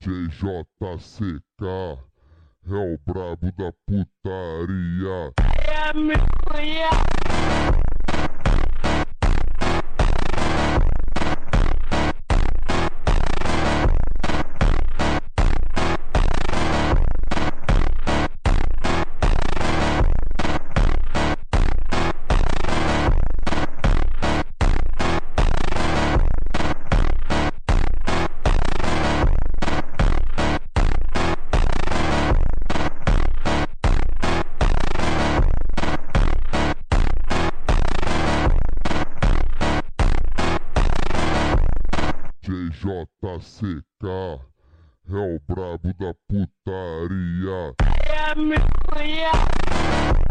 JCK é o brabo da putaria. É minha. JCK é o brabo da putaria. É minha.